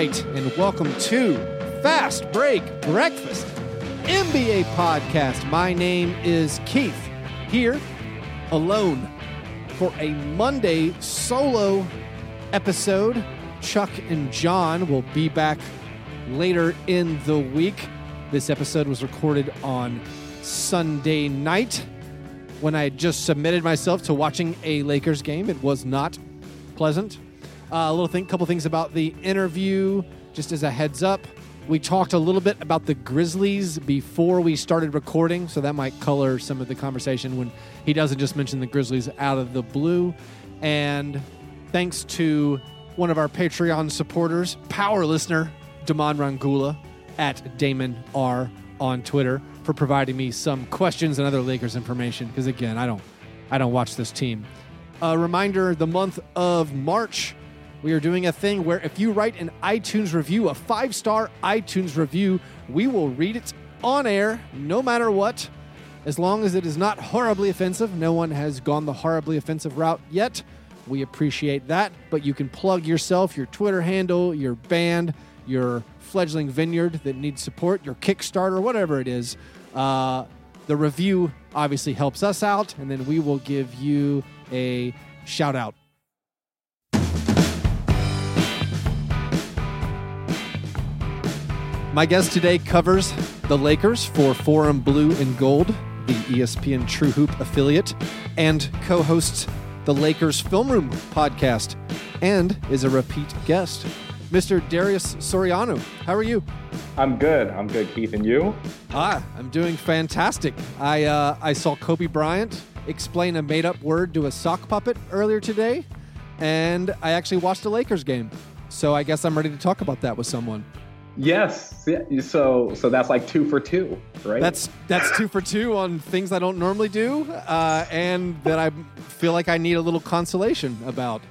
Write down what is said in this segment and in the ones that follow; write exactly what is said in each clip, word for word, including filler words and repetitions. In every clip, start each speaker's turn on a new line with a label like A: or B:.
A: right, and welcome to Fast Break Breakfast, N B A podcast. My name is Keith, here alone for a Monday solo episode. Chuck and John will be back later in the week. This episode was recorded on Sunday night when I had just submitted myself to watching a Lakers game. It was not pleasant. Uh, a little thing, couple things about the interview, just as a heads up. We talked a little bit about the Grizzlies before we started recording, so that might color some of the conversation when he doesn't just mention the Grizzlies out of the blue. And thanks to one of our Patreon supporters, power listener, Damon Rangula, at Damon R on Twitter, for providing me some questions and other Lakers information, because again, I don't, I don't watch this team. A reminder, the month of March, we are doing a thing where if you write an iTunes review, a five-star iTunes review, we will read it on air, no matter what, as long as it is not horribly offensive. No one has gone the horribly offensive route yet. We appreciate that, but you can plug yourself, your Twitter handle, your band, your fledgling vineyard that needs support, your Kickstarter, whatever it is. Uh, the review obviously helps us out, and then we will give you a shout-out. My guest today covers the Lakers for Forum Blue and Gold, the E S P N True Hoop affiliate, and co-hosts the Lakers Film Room podcast, and is a repeat guest. Mister Darius Soriano, how are you?
B: I'm good. I'm good, Keith. And you?
A: Ah, I'm doing fantastic. I uh, I saw Kobe Bryant explain a made-up word to a sock puppet earlier today, and I actually watched a Lakers game. So I guess I'm ready to talk about that with someone.
B: Yes. So so that's like two for two, right?
A: That's that's two for two on things I don't normally do, uh, and that I feel like I need a little consolation about.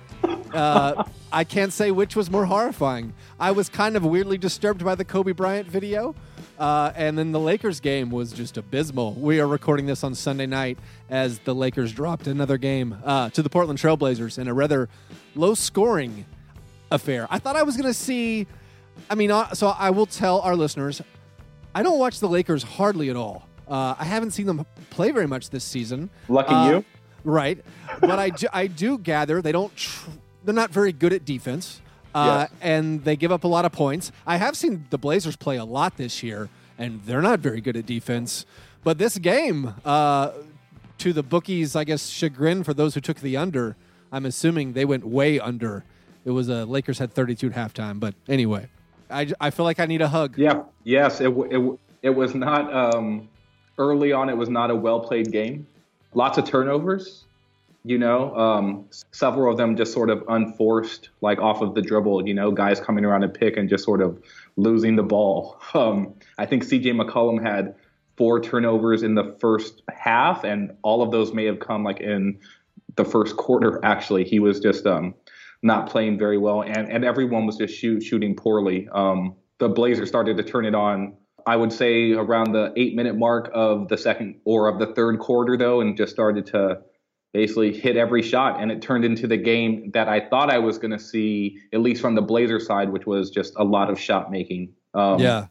A: Uh, I can't say which was more horrifying. I was kind of weirdly disturbed by the Kobe Bryant video, uh, and then the Lakers game was just abysmal. We are recording this on Sunday night as the Lakers dropped another game uh, to the Portland Trailblazers in a rather low-scoring affair. I thought I was going to see... I mean, uh, so I will tell our listeners, I don't watch the Lakers hardly at all. Uh, I haven't seen them play very much this season.
B: Lucky
A: uh,
B: you.
A: Right. But I do, I do gather they don't... Tr- they're not very good at defense, uh,
B: yes.
A: and they give up a lot of points. I have seen the Blazers play a lot this year, and they're not very good at defense. But this game, uh, to the bookies, I guess, chagrin for those who took the under, I'm assuming they went way under. It was a uh, Lakers had thirty-two at halftime. But anyway, I, I feel like I need a hug.
B: Yeah. Yes. It it it was not um, early on. It was not a well played game. Lots of turnovers. You know, um, several of them just sort of unforced, like off of the dribble, you know, guys coming around a pick and just sort of losing the ball. Um, I think C J McCollum had four turnovers in the first half, and all of those may have come like in the first quarter, actually. He was just um, not playing very well, and, and everyone was just shoot, shooting poorly. Um, the Blazers started to turn it on, I would say, around the eight-minute mark of the second or of the third quarter, though, and just started to basically hit every shot, and it turned into the game that I thought I was going to see, at least from the Blazer side, which was just a lot of shot making. Um,
A: yeah.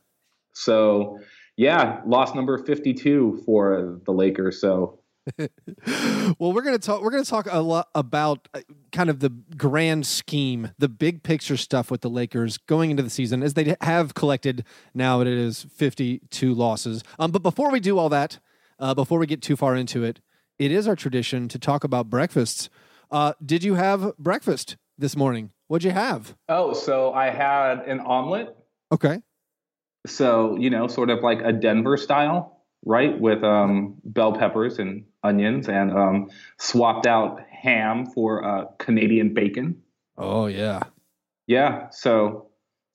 B: So, yeah, loss number fifty-two for the Lakers. So,
A: well, we're going to talk. We're going to talk a lot about kind of the grand scheme, the big picture stuff with the Lakers going into the season, as they have collected now. It is fifty-two losses. Um, but before we do all that, uh, before we get too far into it. It is our tradition to talk about breakfasts. Uh, did you have breakfast this morning? What'd you have?
B: Oh, so I had an omelet.
A: Okay.
B: So, you know, sort of like a Denver style, right? With um, bell peppers and onions, and um, swapped out ham for uh, Canadian bacon.
A: Oh, yeah.
B: Yeah. So,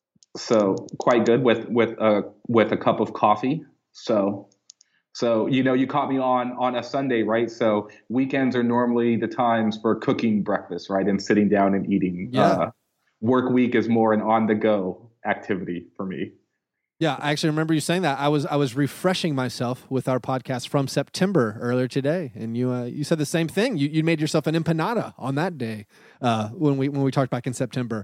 B: so quite good with, with, uh, with a cup of coffee. So... So, you know, you caught me on on a Sunday, right? So weekends are normally the times for cooking breakfast, right? And sitting down and eating.
A: Yeah.
B: Uh, work week is more an on-the-go activity for me.
A: Yeah, I actually remember you saying that. I was I was refreshing myself with our podcast from September earlier today, and you uh, you said the same thing. You you made yourself an empanada on that day uh, when we when we talked back in September.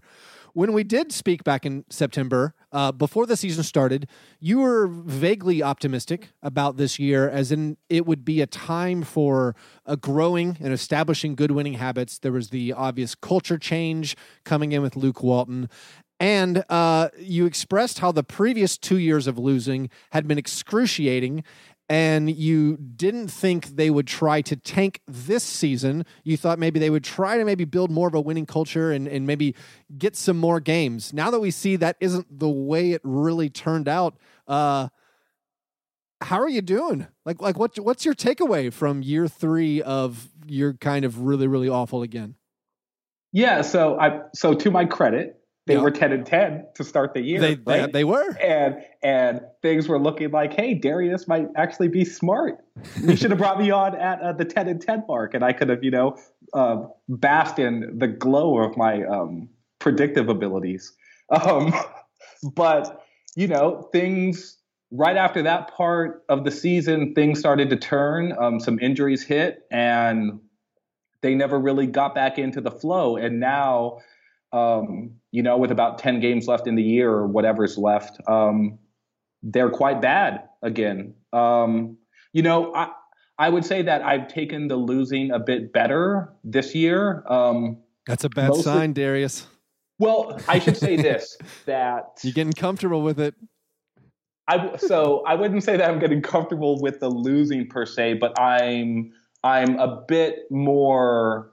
A: when we did speak back in September, uh, before the season started, you were vaguely optimistic about this year, as in it would be a time for a growing and establishing good winning habits. There was the obvious culture change coming in with Luke Walton. And uh, you expressed how the previous two years of losing had been excruciating, and you didn't think they would try to tank this season. You thought maybe they would try to maybe build more of a winning culture and, and maybe get some more games. Now that we see that isn't the way it really turned out, uh, how are you doing? Like, like what, what's your takeaway from year three of you're kind of really, really awful again?
B: Yeah, so I so to my credit, they yeah. were ten and ten to start the year.
A: They,
B: right?
A: they, they were.
B: And and things were looking like, hey, Darius might actually be smart. You should have brought me on at uh, the ten and ten mark, and I could have, you know, uh, basked in the glow of my um, predictive abilities. Um, but, you know, things right after that part of the season, things started to turn. Um, some injuries hit, and they never really got back into the flow. And now, um, you know, with about ten games left in the year or whatever's left, um, they're quite bad again. Um, you know, I, I would say that I've taken the losing a bit better this year. Um,
A: That's a bad sign, of, Darius.
B: Well, I should say this, that
A: you're getting comfortable with it.
B: I, so I wouldn't say that I'm getting comfortable with the losing per se, but I'm, I'm a bit more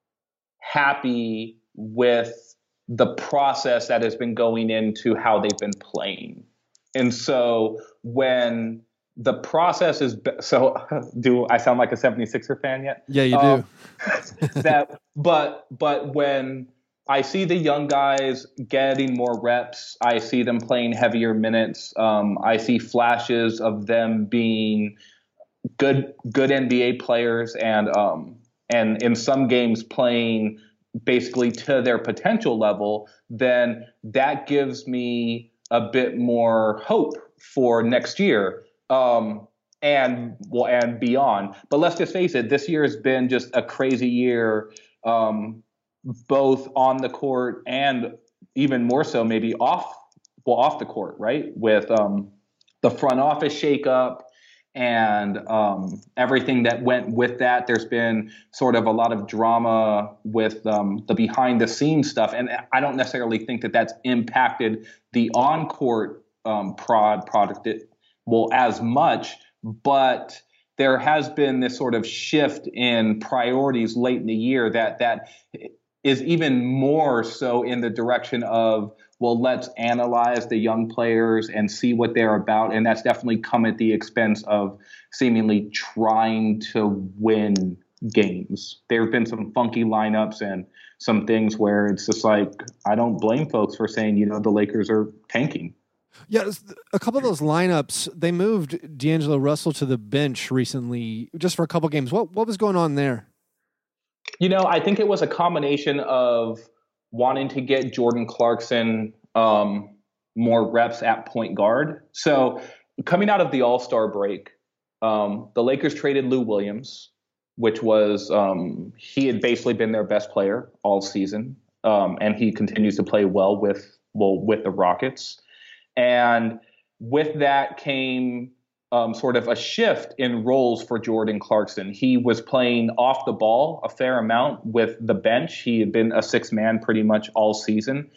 B: happy with the process that has been going into how they've been playing. And so when the process is, be- so do I sound like a seventy-sixer fan yet?
A: Yeah, you
B: um,
A: do.
B: that, but, but when I see the young guys getting more reps, I see them playing heavier minutes. Um, I see flashes of them being good, good N B A players, and, um, and in some games playing basically to their potential level, then that gives me a bit more hope for next year, um, and well, and beyond. But let's just face it, this year has been just a crazy year, um, both on the court and even more so maybe off, well, off the court, right? With um, the front office shakeup and um, everything that went with that. There's been sort of a lot of drama with um, the behind the scenes stuff. And I don't necessarily think that that's impacted the on-court um, prod product well as much, but there has been this sort of shift in priorities late in the year that that is even more so in the direction of, well, let's analyze the young players and see what they're about. And that's definitely come at the expense of seemingly trying to win games. There have been some funky lineups and some things where it's just like, I don't blame folks for saying, you know, the Lakers are tanking.
A: Yeah, a couple of those lineups, they moved D'Angelo Russell to the bench recently just for a couple games. What what was going on there?
B: You know, I think it was a combination of wanting to get Jordan Clarkson um, more reps at point guard. So coming out of the All-Star break, um, the Lakers traded Lou Williams, which was um, he had basically been their best player all season, um, and he continues to play well with well with the Rockets. And with that came um, sort of a shift in roles for Jordan Clarkson. He was playing off the ball a fair amount with the bench. He had been a sixth man pretty much all season.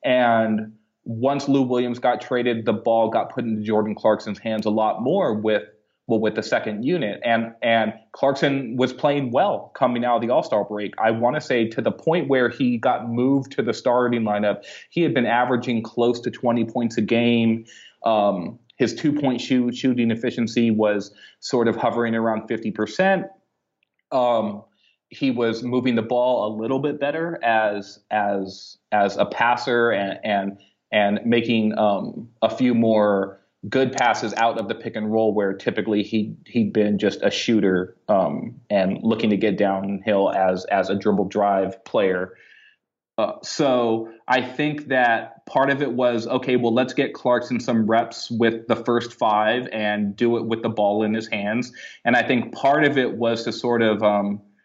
B: And once Lou Williams got traded, the ball got put into Jordan Clarkson's hands a lot more with well, with the second unit. And and Clarkson was playing well coming out of the All-Star break. I want to say to the point where he got moved to the starting lineup, he had been averaging close to twenty points a game. Um, his two-point shoot, shooting efficiency was sort of hovering around fifty percent. Um, he was moving the ball a little bit better as as as a passer and and and making um, a few more good passes out of the pick and roll, where typically he he'd been just a shooter um, and looking to get downhill as as a dribble drive player. Uh, so I think that part of it was, okay, well, let's get Clarkson some reps with the first five and do it with the ball in his hands. And I think part of it was to sort of um,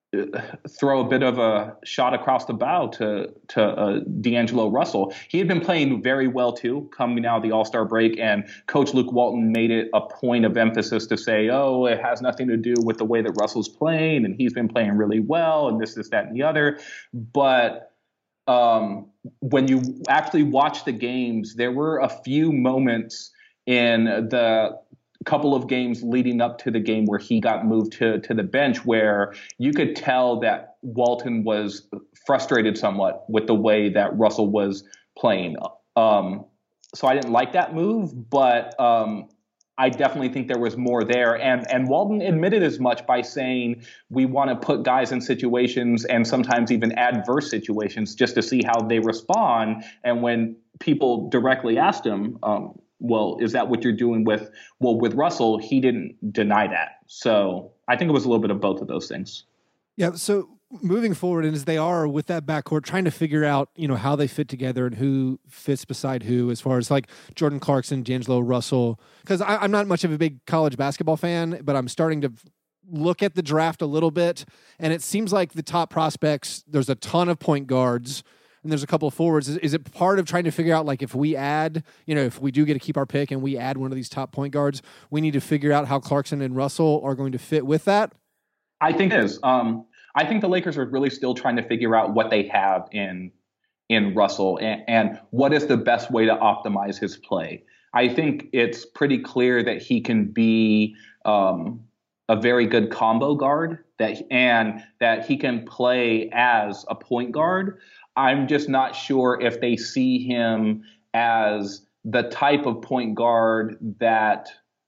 B: throw a bit of a shot across the bow to to uh, D'Angelo Russell. He had been playing very well too, coming out of the All-Star break, and Coach Luke Walton made it a point of emphasis to say, "Oh, it has nothing to do with the way that Russell's playing, and he's been playing really well, and this, this, that, and the other." But um, when you actually watch the games, there were a few moments in the couple of games leading up to the game where he got moved to to the bench, where you could tell that Walton was frustrated somewhat with the way that Russell was playing. Um, so I didn't like that move, but um, I definitely think there was more there. And and Walton admitted as much by saying we want to put guys in situations and sometimes even adverse situations just to see how they respond. And when people directly asked him, um, well, is that what you're doing with, well, with Russell? He didn't deny that. So I think it was a little bit of both of those things.
A: Yeah. So moving forward, and as they are with that backcourt, trying to figure out, you know, how they fit together and who fits beside who, as far as like Jordan Clarkson, D'Angelo Russell, because I'm not much of a big college basketball fan, but I'm starting to look at the draft a little bit. And it seems like the top prospects, there's a ton of point guards, and there's a couple of forwards. Is, is it part of trying to figure out, like, if we add, you know, if we do get to keep our pick and we add one of these top point guards, we need to figure out how Clarkson and Russell are going to fit with that?
B: I think it is. Um, I think the Lakers are really still trying to figure out what they have in in Russell and, and what is the best way to optimize his play. I think it's pretty clear that he can be um, a very good combo guard, that and that he can play as a point guard. I'm just not sure if they see him as the type of point guard that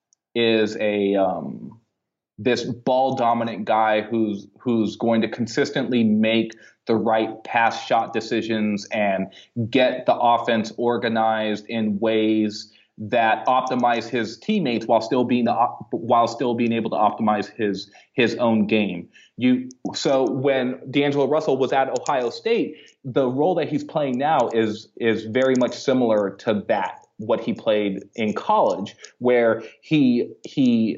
B: is a um, this ball dominant guy who's who's going to consistently make the right pass shot decisions and get the offense organized in ways that optimize his teammates while still being the, while still being able to optimize his his own game. You so when D'Angelo Russell was at Ohio State, the role that he's playing now is is very much similar to that what he played in college, where he he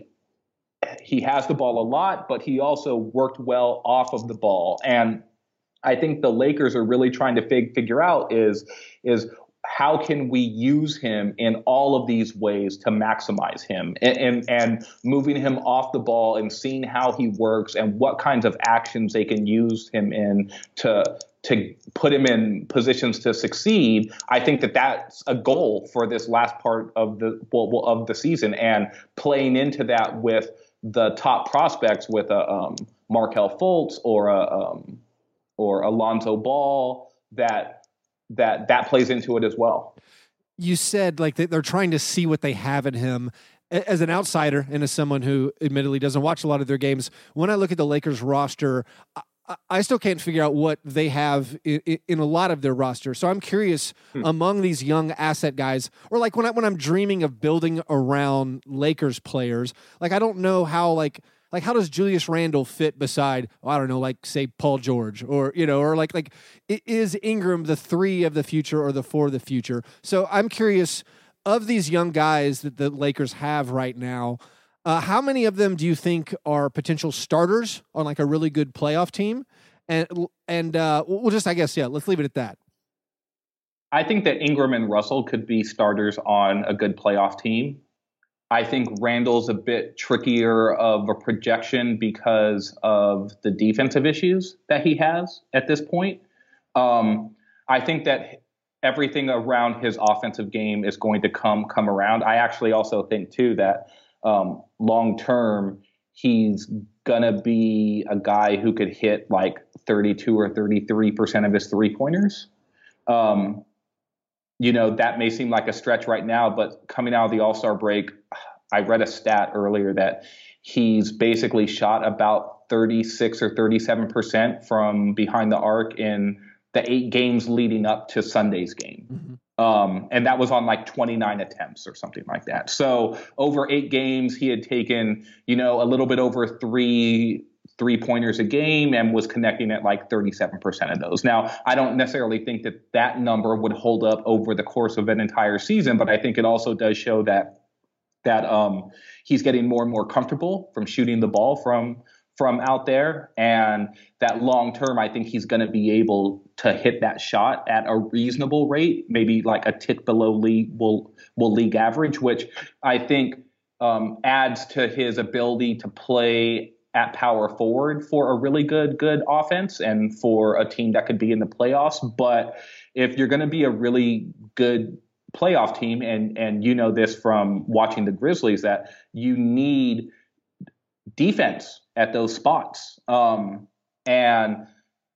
B: he has the ball a lot, but he also worked well off of the ball. And I think the Lakers are really trying to fig, figure out is is how can we use him in all of these ways to maximize him, and, and and moving him off the ball and seeing how he works and what kinds of actions they can use him in to to put him in positions to succeed. I think that that's a goal for this last part of the well, of the season, and playing into that with the top prospects with a um, Markelle Fultz or a um, or Alonzo Ball, that that that plays into it as well.
A: You said like they're trying to see what they have in him. As an outsider and as someone who admittedly doesn't watch a lot of their games, when I look at the Lakers roster, I, I still can't figure out what they have in, in a lot of their roster. So I'm curious hmm. among these young asset guys, or like when I, when I'm dreaming of building around Lakers players, like I don't know how like Like, how does Julius Randle fit beside, oh, I don't know, like, say, Paul George? Or, you know, or like, like, is Ingram the three of the future or the four of the future? So I'm curious, of these young guys that the Lakers have right now, uh, how many of them do you think are potential starters on, like, a really good playoff team? And, and uh, we'll just, I guess, yeah, let's leave it at that.
B: I think that Ingram and Russell could be starters on a good playoff team. I think Randall's a bit trickier of a projection because of the defensive issues that he has at this point. Um, I think that everything around his offensive game is going to come come around. I actually also think, too, that um, long term, he's going to be a guy who could hit like thirty-two or thirty-three percent of his three pointers. Um, You know, that may seem like a stretch right now, but coming out of the All-Star break, I read a stat earlier that he's basically shot about thirty-six or thirty-seven percent from behind the arc in the eight games leading up to Sunday's game. Mm-hmm. Um, and that was on like twenty-nine attempts or something like that. So over eight games, he had taken, you know, a little bit over three three pointers a game and was connecting at like thirty-seven percent of those. Now, I don't necessarily think that that number would hold up over the course of an entire season, but I think it also does show that that um, he's getting more and more comfortable from shooting the ball from from out there, and that long term, I think he's going to be able to hit that shot at a reasonable rate, maybe like a tick below league will will league average, which I think um, adds to his ability to play at power forward for a really good good offense and for a team that could be in the playoffs. But if you're going to be a really good playoff team, and and you know this from watching the Grizzlies, that you need defense at those spots. Um, and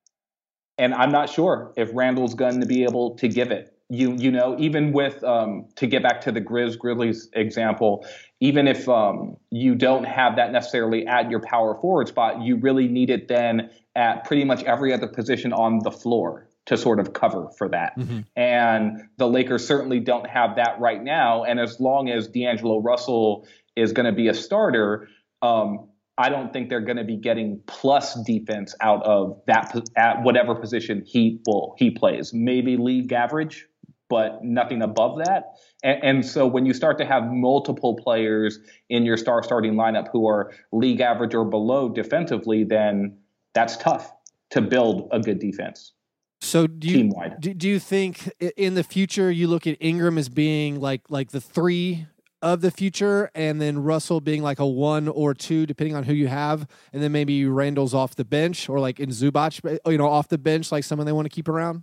B: and I'm not sure if Randall's going to be able to give it. You you know, even with um, to get back to the Grizz Grizzlies example, even if um, you don't have that necessarily at your power forward spot, you really need it then at pretty much every other position on the floor to sort of cover for that. Mm-hmm. And the Lakers certainly don't have that right now. And as long as D'Angelo Russell is going to be a starter, um, I don't think they're going to be getting plus defense out of that at whatever position he will he plays. Maybe league average, but nothing above that. And, and so when you start to have multiple players in your star starting lineup who are league average or below defensively, then that's tough to build a good defense.
A: So do you do, do you think in the future you look at Ingram as being like like the three of the future, and then Russell being like a one or two, depending on who you have, and then maybe Randall's off the bench, or like in Zubac, you know, off the bench, like someone they want to keep around?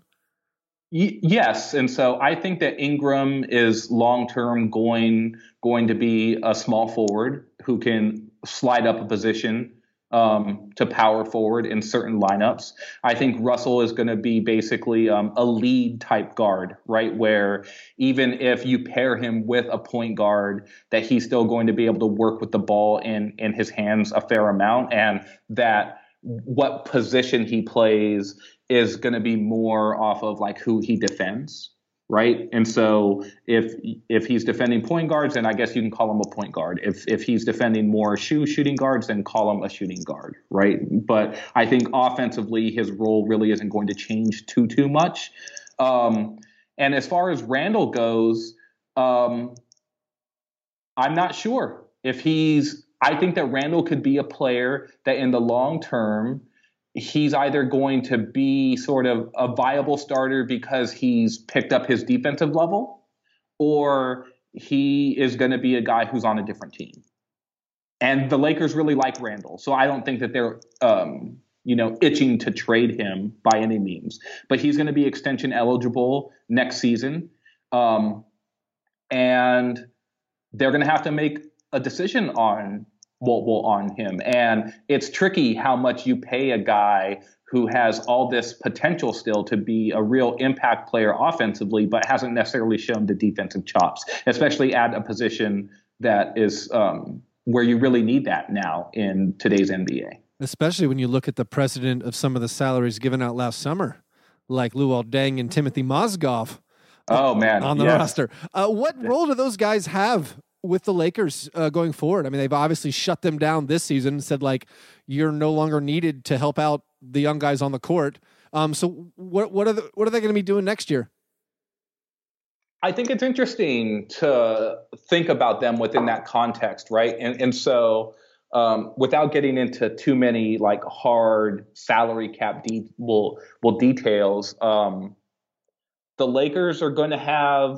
B: Y- yes, and so I think that Ingram is long term going going to be a small forward who can slide up a position um, to power forward in certain lineups. I think Russell is going to be basically um, a lead type guard, right? Where even if you pair him with a point guard, that he's still going to be able to work with the ball in, in his hands a fair amount, and that what position he plays is going to be more off of like who he defends. Right. And so if if he's defending point guards, then I guess you can call him a point guard. If if he's defending more shoe shooting guards, then call him a shooting guard. Right. But I think offensively, his role really isn't going to change too, too much. Um, and as far as Randall goes, um, I'm not sure if he's I think that Randall could be a player that in the long term, he's either going to be sort of a viable starter because he's picked up his defensive level, or he is going to be a guy who's on a different team. And the Lakers really like Randall, so I don't think that they're, um, you know, itching to trade him by any means. But he's going to be extension eligible next season, um, and they're going to have to make a decision on Well, well, on him. And it's tricky how much you pay a guy who has all this potential still to be a real impact player offensively, but hasn't necessarily shown the defensive chops, especially at a position that is um, where you really need that now in today's N B A.
A: Especially when you look at the precedent of some of the salaries given out last summer, like Luol Deng and Timothy Mozgov.
B: Oh, man.
A: On the
B: yes.
A: roster. Uh, what role do those guys have with the Lakers uh, going forward? I mean, they've obviously shut them down this season and said, like, you're no longer needed to help out the young guys on the court. Um, so what what are the, what are they going to be doing next year?
B: I think it's interesting to think about them within that context, right? And and so um, without getting into too many like hard salary cap de- well, well details, um, the Lakers are going to have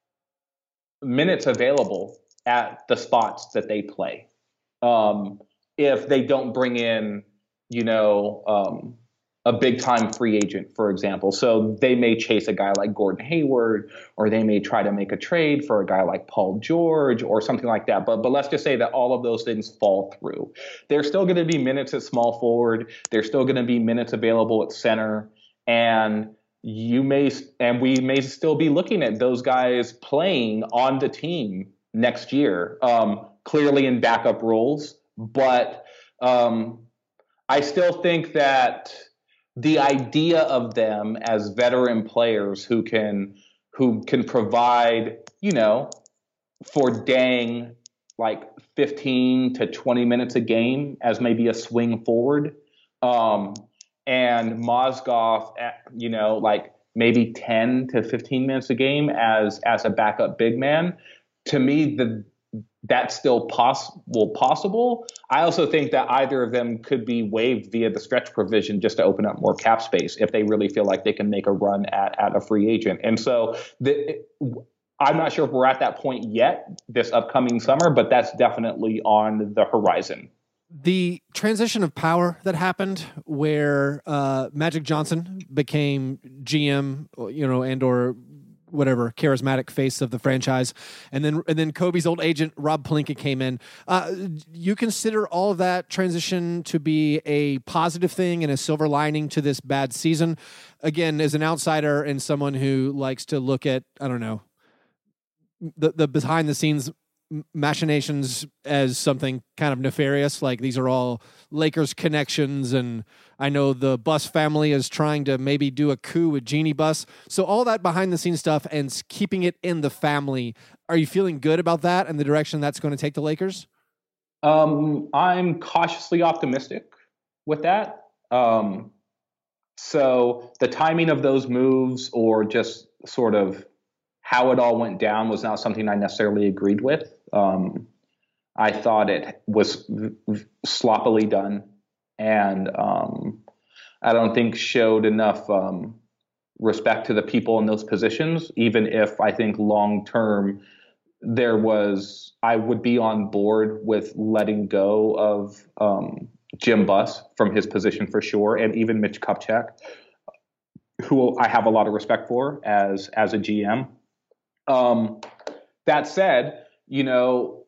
B: minutes available at the spots that they play. Um, if they don't bring in, you know, um, a big time free agent, for example. So they may chase a guy like Gordon Hayward, or they may try to make a trade for a guy like Paul George or something like that. But, but let's just say that all of those things fall through. There's still going to be minutes at small forward. There's still going to be minutes available at center. And you may, and we may still be looking at those guys playing on the team next year, um, clearly in backup roles. But um, I still think that the idea of them as veteran players who can who can provide, you know, for Deng like fifteen to twenty minutes a game as maybe a swing forward, um, and Mozgov, you know, like maybe ten to fifteen minutes a game as as a backup big man. To me, the that's still possible. Possible. I also think that either of them could be waived via the stretch provision just to open up more cap space if they really feel like they can make a run at, at a free agent. And so the, I'm not sure if we're at that point yet this upcoming summer, but that's definitely on the horizon.
A: The transition of power that happened where uh, Magic Johnson became G M, you know, and or whatever, charismatic face of the franchise. And then and then Kobe's old agent, Rob Pelinka, came in. Uh, you consider all of that transition to be a positive thing and a silver lining to this bad season? Again, as an outsider and someone who likes to look at, I don't know, the, the behind-the-scenes machinations as something kind of nefarious, like these are all Lakers connections, and I know the Bus family is trying to maybe do a coup with Jeannie Buss. So all that behind the scenes stuff and keeping it in the family, are you feeling good about that and the direction that's going to take the Lakers?
B: Um, I'm cautiously optimistic with that. Um, so the timing of those moves, or just sort of how it all went down, was not something I necessarily agreed with. Um, I thought it was v- sloppily done, and um, I don't think showed enough um, respect to the people in those positions, even if I think long term there was, I would be on board with letting go of um, Jim Buss from his position for sure, and even Mitch Kupchak, who I have a lot of respect for as as a G M. Um, that said, you know,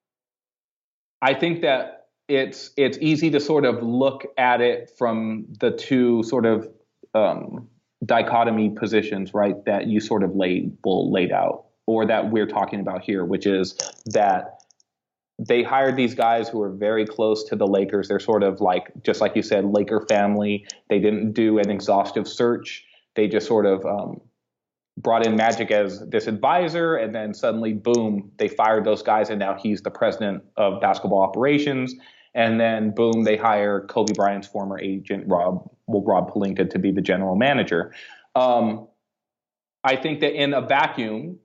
B: I think that it's it's easy to sort of look at it from the two sort of um, dichotomy positions, right, that you sort of laid laid out, or that we're talking about here, which is that they hired these guys who are very close to the Lakers. They're sort of like, just like you said, Laker family. They didn't do an exhaustive search. They just sort of um, brought in Magic as this advisor, and then suddenly, boom, they fired those guys, and now he's the president of basketball operations. And then, boom, they hire Kobe Bryant's former agent, Rob, well, Rob Pelinka, to be the general manager. Um, I think that in a vacuum,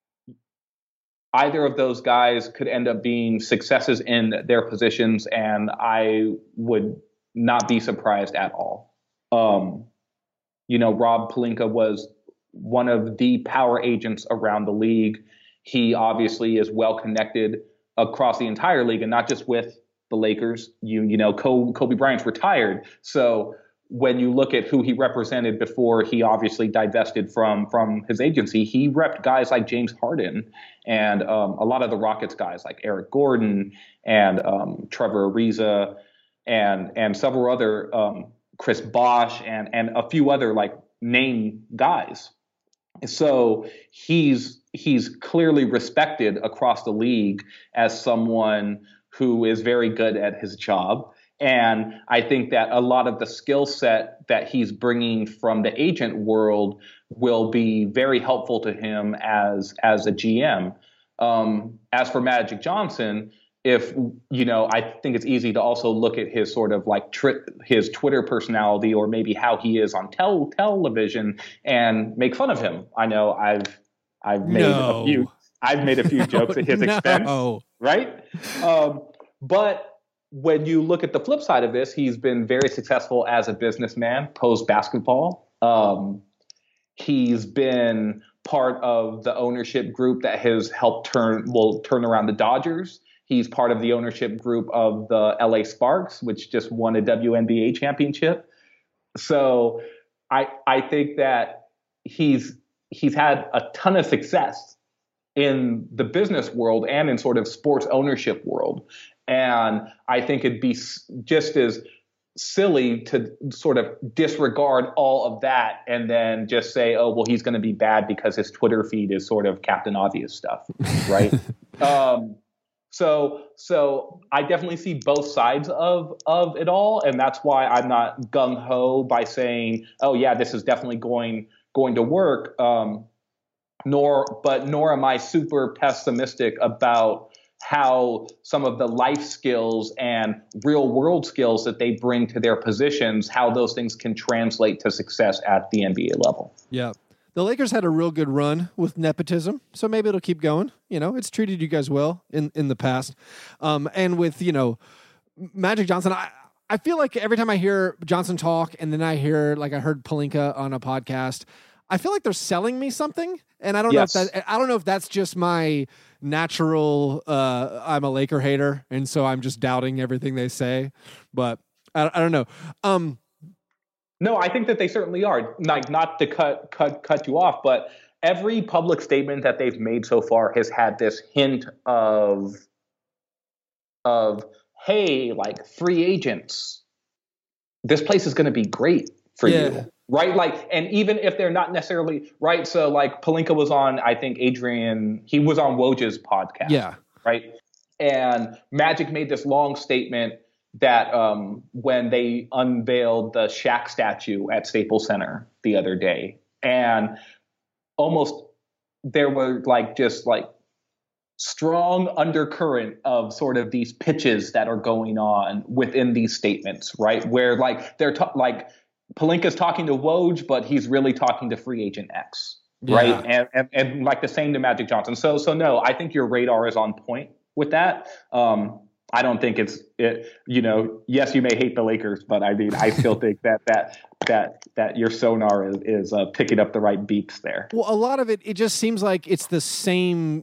B: either of those guys could end up being successes in their positions, and I would not be surprised at all. Um, you know, Rob Pelinka was one of the power agents around the league. He obviously is well connected across the entire league, and not just with the Lakers. You you know, Kobe Bryant's retired, so when you look at who he represented before he obviously divested from from his agency, he repped guys like James Harden and um, a lot of the Rockets guys like Eric Gordon and um, Trevor Ariza and and several other um, Chris Bosh and and a few other like name guys. So he's he's clearly respected across the league as someone who is very good at his job. And I think that a lot of the skill set that he's bringing from the agent world will be very helpful to him as as a G M. Um, as for Magic Johnson, if you know, I think it's easy to also look at his sort of like tri- his Twitter personality, or maybe how he is on tel- television, and make fun of him. I know I've I've made
A: no.
B: a few I've made a few no, jokes at his
A: no.
B: expense, right? Um, but when you look at the flip side of this, he's been very successful as a businessman post basketball. Um, he's been part of the ownership group that has helped turn will turn around the Dodgers. He's part of the ownership group of the L A Sparks, which just won a W N B A championship. So I I think that he's he's had a ton of success in the business world and in sort of sports ownership world. And I think it'd be just as silly to sort of disregard all of that and then just say, oh, well, he's going to be bad because his Twitter feed is sort of Captain Obvious stuff, right? um, so so I definitely see both sides of, of it all. And that's why I'm not gung-ho by saying, oh, yeah, this is definitely going going to work. Um, nor but nor am I super pessimistic about how some of the life skills and real world skills that they bring to their positions, how those things can translate to success at the N B A level.
A: Yeah. the Lakers had a real good run with nepotism, so maybe it'll keep going. You know, it's treated you guys well in, in the past. Um, and with, you know, Magic Johnson, I, I feel like every time I hear Johnson talk and then I hear, like I heard Pelinka on a podcast, I feel like they're selling me something. And I don't yes. know if that, I don't know if that's just my natural, uh, I'm a Laker hater. And so I'm just doubting everything they say, but I, I don't know. Um,
B: No, I think that they certainly are. Like, not to cut cut cut you off, but every public statement that they've made so far has had this hint of of hey, like free agents, this place is going to be great for yeah. you, right? Like, and even if they're not necessarily right. So, like, Pelinka was on, I think Adrian, he was on Woj's podcast,
A: yeah,
B: right. And Magic made this long statement that um, when they unveiled the Shaq statue at Staples Center the other day, and almost there were like just like strong undercurrent of sort of these pitches that are going on within these statements, right? Where like they're ta- like Pelinka's talking to Woj, but he's really talking to free agent X, yeah. right? And, and and like the same to Magic Johnson. So so no, I think your radar is on point with that. Um, I don't think it's it. You know, yes, you may hate the Lakers, but I mean, I still think that that that that your sonar is is uh, picking up the right beats there.
A: Well, a lot of it, it just seems like it's the same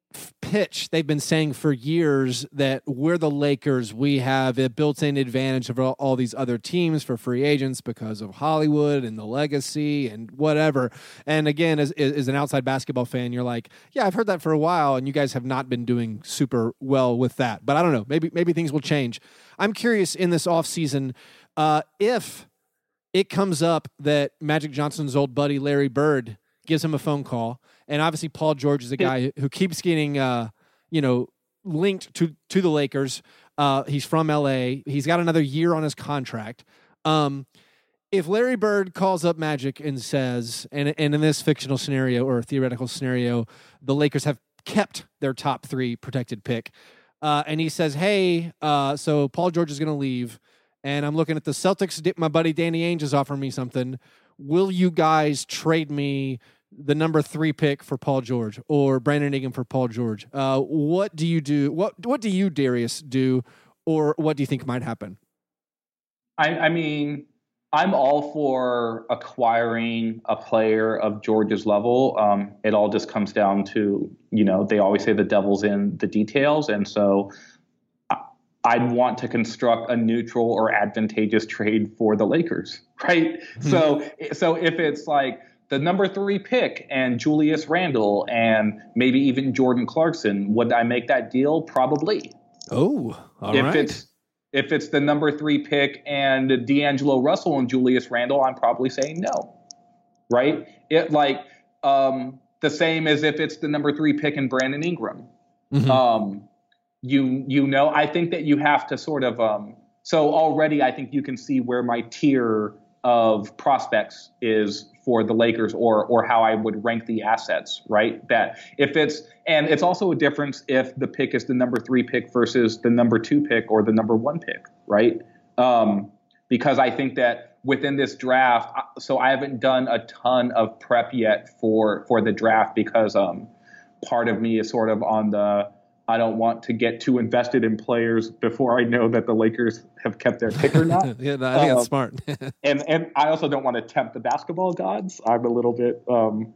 A: pitch they've been saying for years, that we're the Lakers, we have a built-in advantage of all, all these other teams for free agents because of Hollywood and the legacy and whatever. And again, as, as an outside basketball fan, you're like, yeah, I've heard that for a while, and you guys have not been doing super well with that. But I don't know, maybe maybe things will change. I'm curious in this offseason, uh, if it comes up that Magic Johnson's old buddy Larry Bird gives him a phone call. And obviously, Paul George is a guy who keeps getting, uh, you know, linked to to the Lakers. Uh, he's from L A. He's got another year on his contract. Um, if Larry Bird calls up Magic and says, and, and in this fictional scenario or theoretical scenario, the Lakers have kept their top three protected pick, uh, and he says, hey, uh, so Paul George is going to leave, and I'm looking at the Celtics. My buddy Danny Ainge is offering me something. Will you guys trade me the number three pick for Paul George, or Brandon Ingram for Paul George? Uh, what do you do? What What do you, Darius, do, or what do you think might happen?
B: I, I mean, I'm all for acquiring a player of George's level. Um, it all just comes down to, you know, they always say the devil's in the details, and so I'd want to construct a neutral or advantageous trade for the Lakers, right? Mm-hmm. So, so if it's like the number three pick and Julius Randle and maybe even Jordan Clarkson, would I make that deal? Probably.
A: Oh, all
B: if
A: right.
B: it's if it's the number three pick and D'Angelo Russell and Julius Randle, I'm probably saying no, right? It like um, the same as if it's the number three pick and Brandon Ingram. Mm-hmm. Um, you you know, I think that you have to sort of um, so already I think you can see where my tier of prospects is for the Lakers, or or how I would rank the assets, right? That if it's, and it's also a difference if the pick is the number three pick versus the number two pick or the number one pick, right? Um, because I think that within this draft, so I haven't done a ton of prep yet for for the draft because um, part of me is sort of on the, I don't want to get too invested in players before I know that the Lakers have kept their pick or not.
A: yeah, no, I think um, that's smart.
B: and and I also don't want to tempt the basketball gods. I'm a little bit um,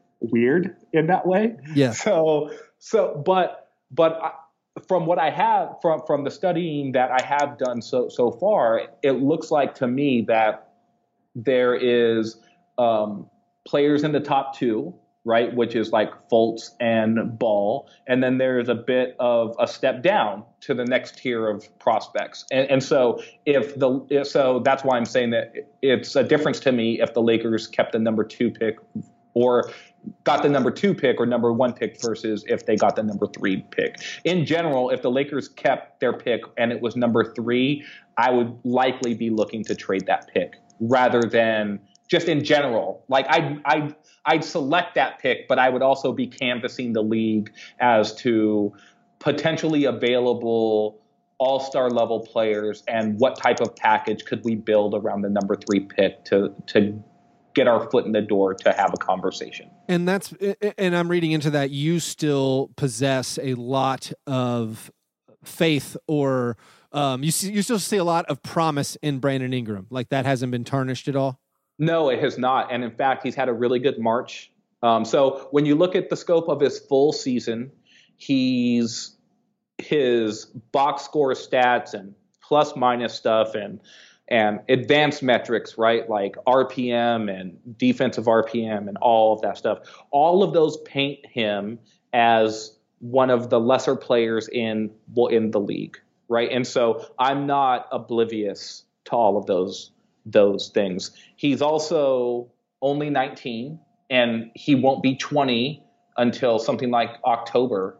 B: weird in that way.
A: Yeah.
B: So so, but but I, from what I have from from the studying that I have done so so far, it looks like to me that there is um, players in the top two, right, which is like Fultz and Ball. And then there's a bit of a step down to the next tier of prospects. And, and so if the if, so that's why I'm saying that it's a difference to me if the Lakers kept the number two pick or got the number two pick or number one pick versus if they got the number three pick. In general, if the Lakers kept their pick and it was number three, I would likely be looking to trade that pick rather than just in general. Like I I I'd select that pick, but I would also be canvassing the league as to potentially available all-star level players and what type of package could we build around the number three pick to to get our foot in the door to have a conversation.
A: And that's, and I'm reading into that, you still possess a lot of faith, or um, you see, you still see a lot of promise in Brandon Ingram. Like, that hasn't been tarnished at all?
B: No, it has not. And in fact, he's had a really good March. Um, so when you look at the scope of his full season, he's his box score stats and plus minus stuff and and advanced metrics, right? Like R P M and defensive R P M and all of that stuff. All of those paint him as one of the lesser players in well, in the league, right? And so I'm not oblivious to all of those those things. He's also only nineteen, and he won't be twenty until something like October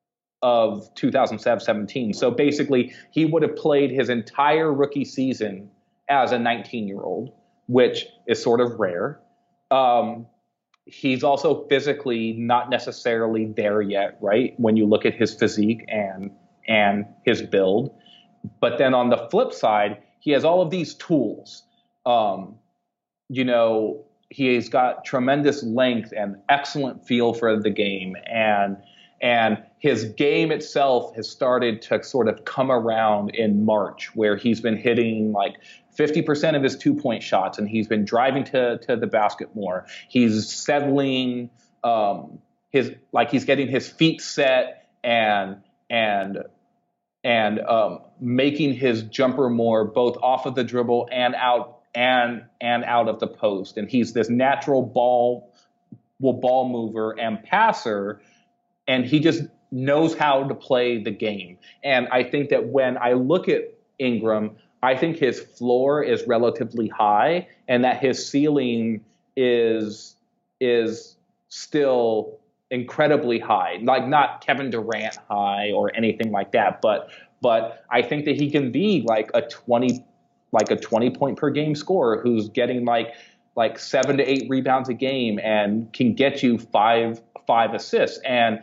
B: of two thousand seventeen. So basically, he would have played his entire rookie season as a nineteen-year-old, which is sort of rare. Um, he's also physically not necessarily there yet, right? When you look at his physique and and his build. But then on the flip side, he has all of these tools. Um, you know, he's got tremendous length and excellent feel for the game, and and his game itself has started to sort of come around in March, where he's been hitting like fifty percent of his two-point shots, and he's been driving to, to the basket more. He's settling um, his like he's getting his feet set and and and um, making his jumper more, both off of the dribble and out and and out of the post. And he's this natural ball well ball mover and passer, and he just knows how to play the game. And I think that when I look at Ingram, I think his floor is relatively high, and that his ceiling is is still incredibly high. Like, not Kevin Durant high or anything like that, but but I think that he can be like a twenty like a twenty point per game scorer who's getting like like seven to eight rebounds a game and can get you five five assists. And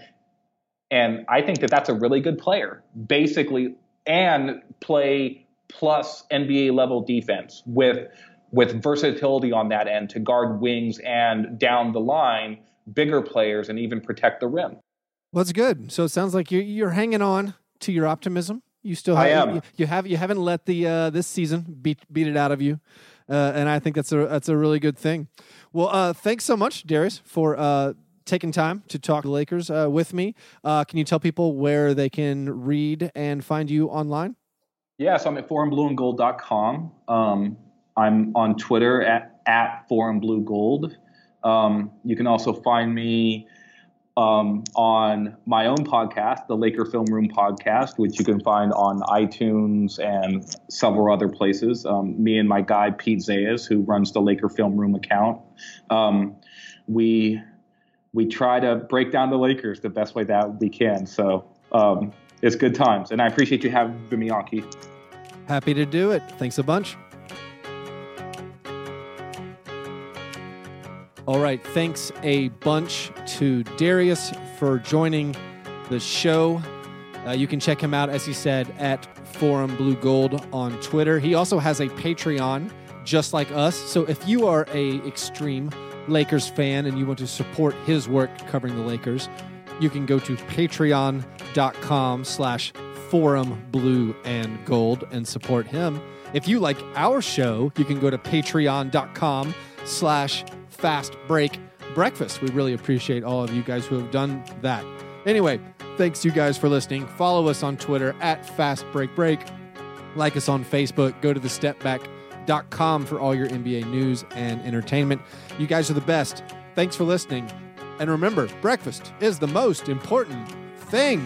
B: And I think that that's a really good player, basically, and play plus N B A level defense with with versatility on that end to guard wings and down the line bigger players and even protect the rim.
A: Well, that's good. So it sounds like you're you're hanging on to your optimism. You still have,
B: I am.
A: You, you have you haven't let the uh, this season beat beat it out of you, uh, and I think that's a that's a really good thing. Well, uh, thanks so much, Darius, for. Uh, taking time to talk to the Lakers uh, with me. Uh, can you tell people where they can read and find you online?
B: Yeah, so I'm at forum blue and gold dot com. Um, I'm on Twitter at, at forum blue gold. Um, you can also find me um, on my own podcast, the Laker Film Room Podcast, which you can find on iTunes and several other places. Um, me and my guy, Pete Zayas, who runs the Laker Film Room account. Um, we... We try to break down the Lakers the best way that we can. So um, it's good times. And I appreciate you having me on, Keith.
A: Happy to do it. Thanks a bunch. All right. Thanks a bunch to Darius for joining the show. Uh, you can check him out, as he said, at Forum Blue Gold on Twitter. He also has a Patreon just like us. So if you are a extreme Lakers fan and you want to support his work covering the Lakers, you can go to patreon.com slash forum blue and gold and support him. If you like our show, you can go to patreon.com slash fast break breakfast. We really appreciate all of you guys who have done that. Anyway, thanks you guys for listening. Follow us on Twitter at fast break break. Like us on Facebook. Go to the step back dot com for all your N B A news and entertainment. You guys are the best. Thanks for listening. And remember, breakfast is the most important thing.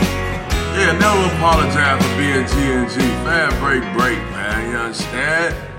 C: Yeah, never apologize for being G and G. Fast break break, man. You understand?